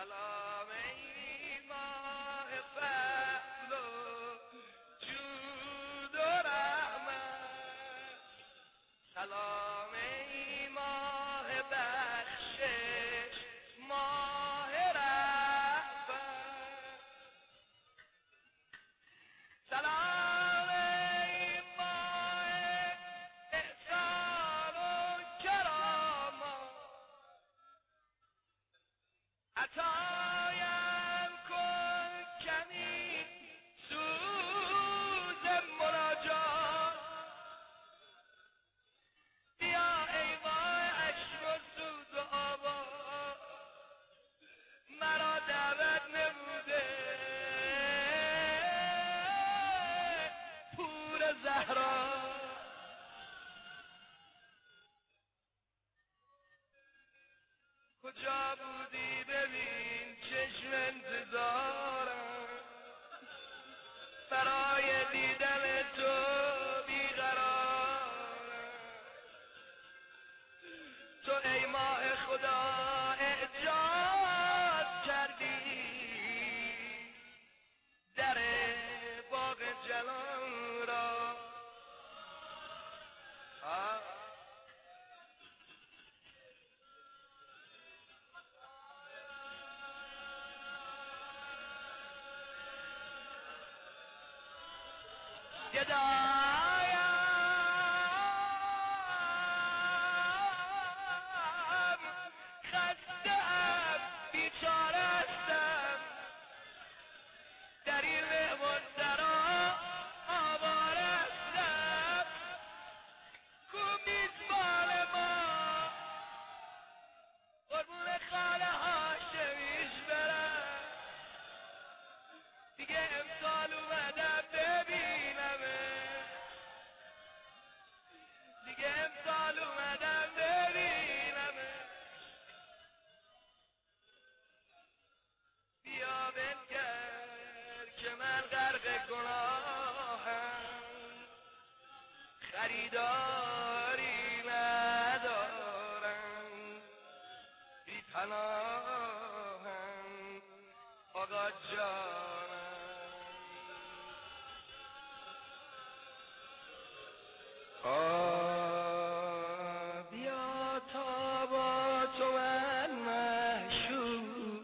سلام ای ماه فضل و جود و رحمت، سلام ای ماه بخشش، ماه رحمت، سلام ای ماه احسان و کرامت، عطایم کن کمی سوز مناجات، بیا ای ماه اشک و سوز و آواز، مرا دعوت نموده پور زهرا، کجا بودی ببین چشم انتظارم، برای دیدن تو بیقرارم، تو ای ماه خدا اعجاز کردی در باغ جلان را. گدایم خسته‌ام بیچاره‌ام، در این مهمانسرا آواره‌ام، کو میزبان ما قربون خاله هاشمیش برم، دیگه امسال اومدم ببینمه، دیگه امسال اومدم ببینمه، بیا بنگر که من غرق گناهم، خریداری ندارم، بی پناهم آقا جانم. بیا تا با تو من مشهور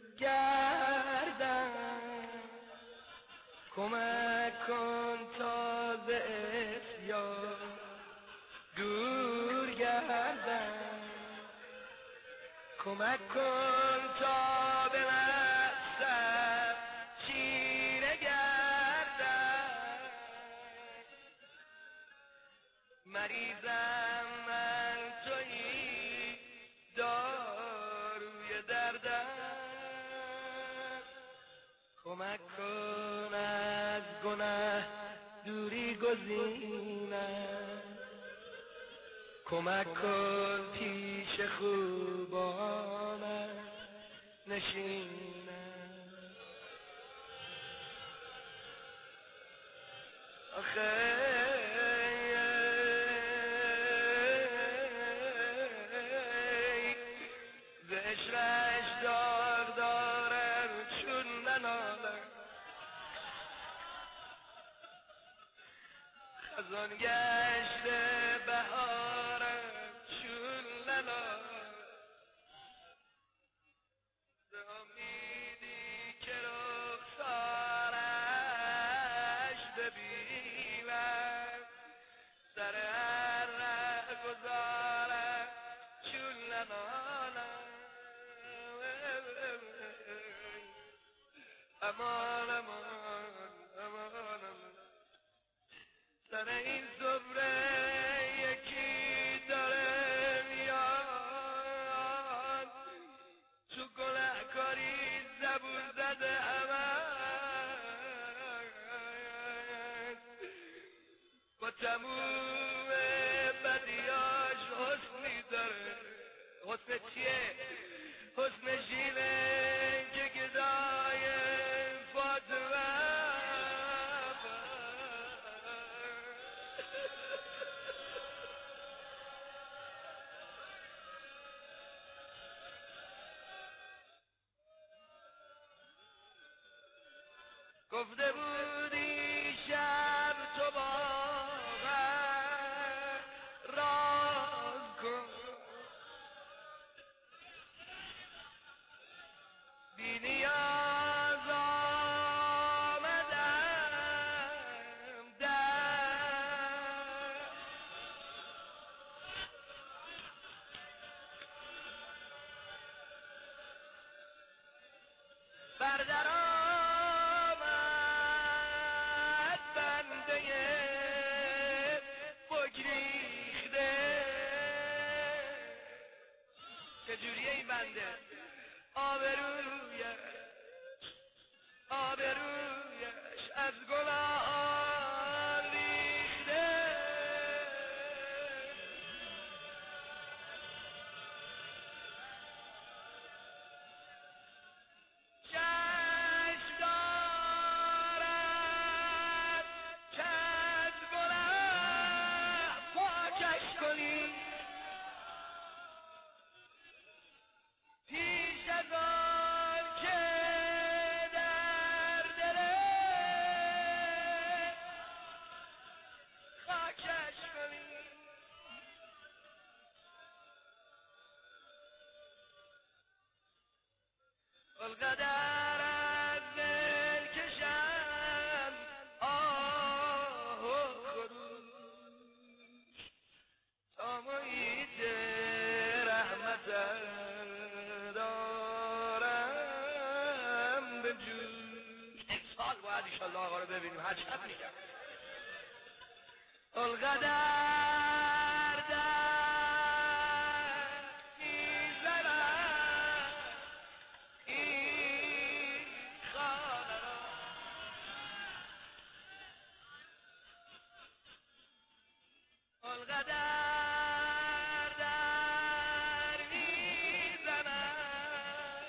گردم، کمک کن تا ز عصیان دور گردم، کمک کن تا به مقصد چیره گردم، مریضم من تویی داروی دردم، کمک کن از گناه دوری گزینم، کمک کن پیش خوبانم نشینم، آخه ز عشقش دار دارم چون ننالم، خزان گشته بهارم چون ننالم، به امیدی که رخسارش ببینم، سر هر ره گذارم چون ننالم، امان امان امان امان، سر این زمره یکی داره میاد، تو گناهکاری زبون زده امان، با تموم بدیاش حسنی داره. حسن چیه؟ حسن شیوه که گدای فاطمه، گفته بودی شب تو با من راز کن، بی نیاز آمدم در بردر آمد بنده بگریخته. چجوریه این بنده؟ آبرویش از گناهان ریخته. چشم دارد کز گناه پاکش کنی، پیش از آن که در دل خاکش کنی. القدر از دل کشم آه و خروش، تا محیط رحمت دارم به جوش. یک سال باید ایشالله آقا رو ببینیم، هر شب میگم القدر در میزنم این خانه را، القدر در میزنم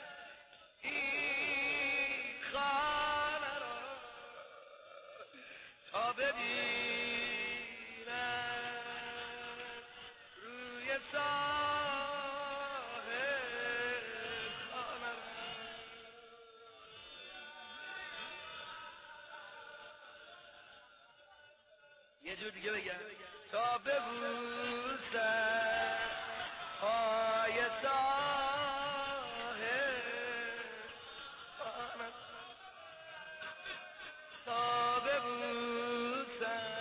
این خانه را، تا ببینم روی صاحب خانه را. یه جور دیگه بگم، تا ببوسم پای صاحب خانه، تا ببوسم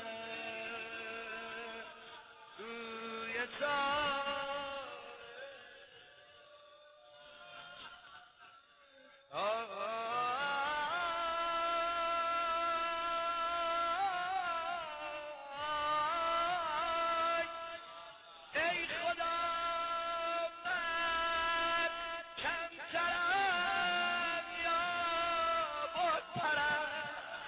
روی صاحب. ای خدا من کمترم یا بتپرم،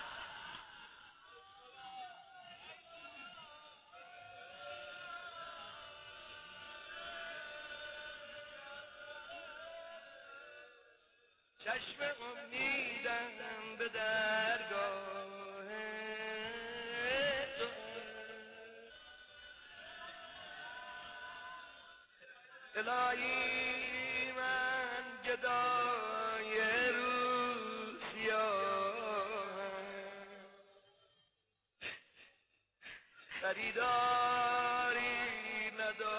چشم امیدم به درگاه تو، الهی من گدای روسیاهم، خریداری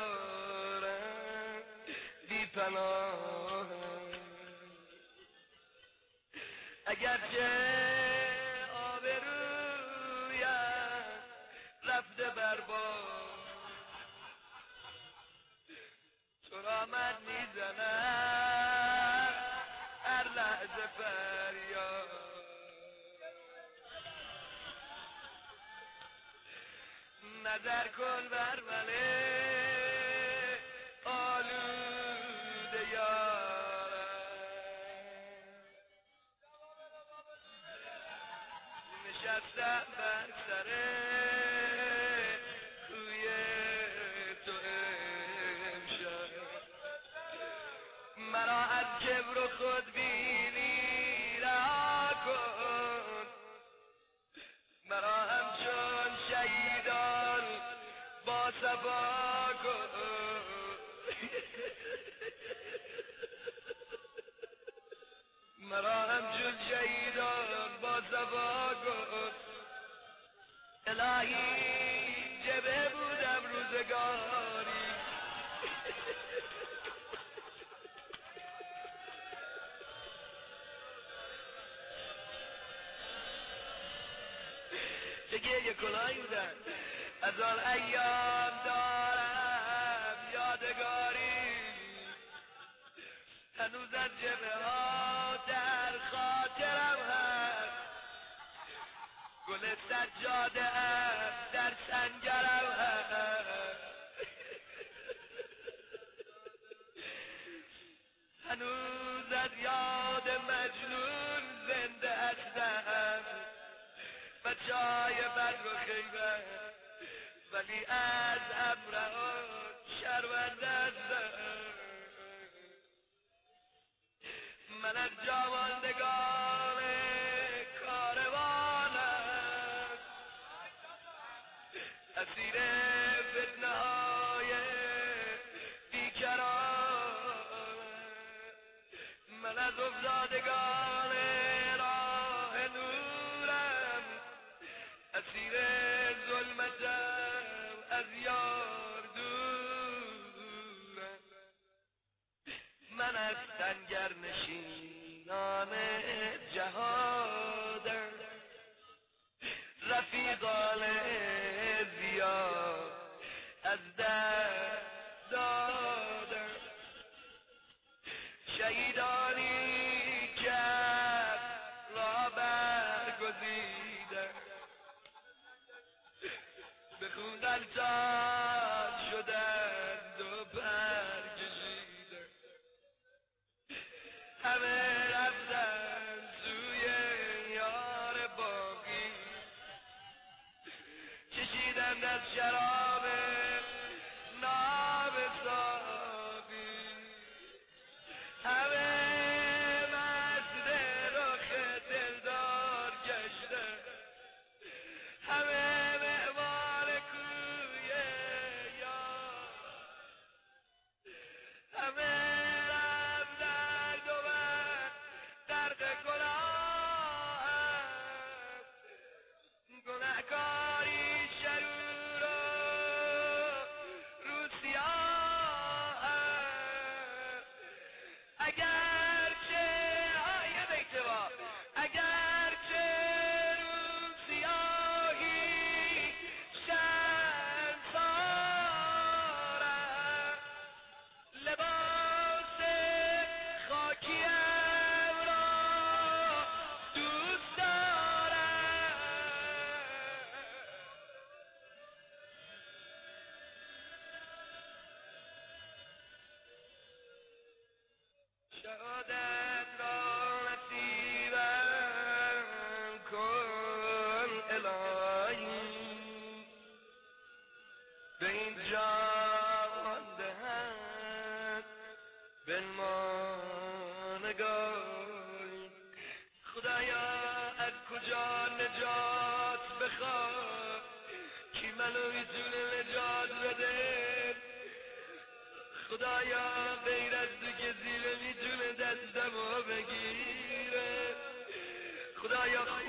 ندارم بی پناهم، اگرچه آبرویم رفته برباد، چون آمد میزنم هر لحظه فریاد. نظر کن بر من آلوده یارم، نشستم بر سر کوی تو امشب، مرا از کبر و خودبینی رها کن، مرا همچون شهیدان با صفا کن. مرا همچون شهیدان با صفا کن الهی جبه بودم روزگاری دیگه یه کلاهی بودن از آن ایام دارم یادگاری هنوز از جبه ها در خاطرم هست گل سجاده ام در سنگرم هست هنوز از یاد مجنون زنده هستم و جای بدر و خیبر ولی از ابرهان شرمنده هستم من از جوانگان کاروانم اسیر فتنه های بیکرانم من از افتادگان راه نورم اسیر ظلمتم از یار دورم من از سنگر نشینان جهادم رفیقان زیاد از دست دادم شهیدانی که را برگزیدم به خون غلطان شدند و برکشیدم همه رفتن سوی یار باقی کشیدند از شراب ناب ساقی همه مست رخ دلدار گشتن همه معمار کوی یار همه رفتن دو من درق گناهم گناهکاری شرور و روسیاهم اگرچه یه بیت با اگرچه روسیاهی شرمسارم لباس خاکیم را دوست دارم شهادت را نصیبم کن الهی به این جان دهد بنما نگاهی خدایا از کجا نجات بخواد کی منو میتونه نجات بده خدایا غیر از تو کسی نمیتونه دستمو بگیره خدایا